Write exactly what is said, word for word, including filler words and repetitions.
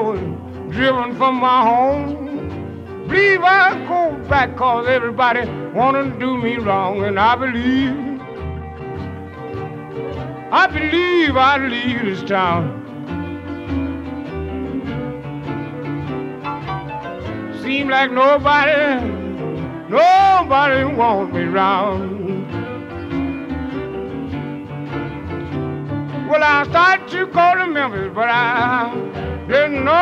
was driven from my home. Believe I'll go back cause everybody wanna do me wrong. And I believe, I believe I'll leave this town. Seem like nobody, nobody wants me round. Well, I started to go to Memphis, but I didn't know